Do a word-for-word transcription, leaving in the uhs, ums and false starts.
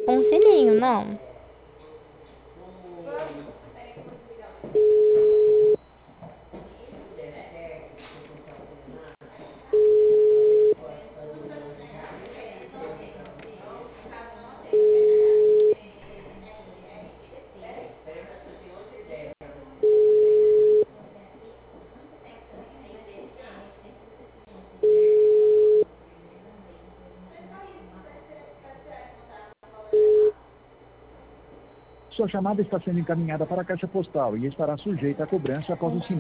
um sininho, não? Sua chamada está sendo encaminhada para a caixa postal e estará sujeita a cobrança após o sinal.